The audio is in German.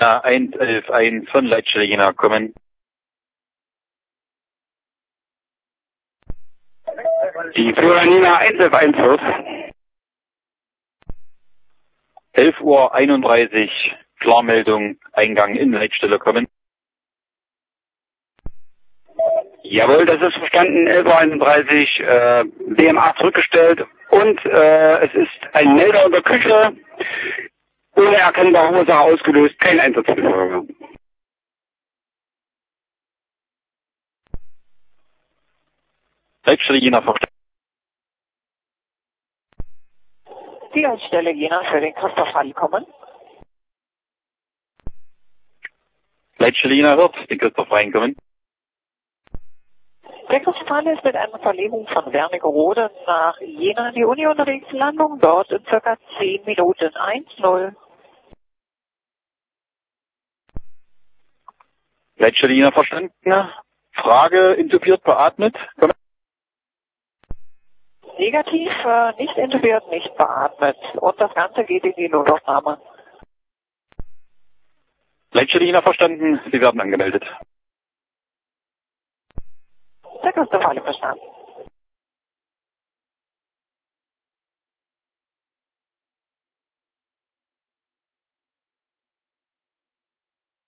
111 von Leitstelle Jena kommen. Die Führer Nina 111 wird. 11:31 Uhr, Klarmeldung, Eingang in Leitstelle kommen. Jawohl, das ist verstanden, 11:31 Uhr, BMA zurückgestellt und es ist ein Melder in der Küche, ohne erkennbare Ursache ausgelöst, kein Einsatzbefolger. Leitstelle Jena verstanden. Die Leitstelle Jena für den Christoph Hall kommen. Leitstelle Jena wird, den Christoph reinkommen. Der Christoph Hall ist mit einer Verlegung von Wernigerode nach Jena in die Uni unterwegs. Landung dort in ca. 10 Minuten. 1:0. Leitstelle Jena verstanden. Frage, intubiert, beatmet. Kommen. Negativ, nicht intubiert, nicht beatmet. Und das Ganze geht in die Notaufnahme. Leitstelle Jena verstanden. Sie werden angemeldet. Der Christoph Hall verstanden.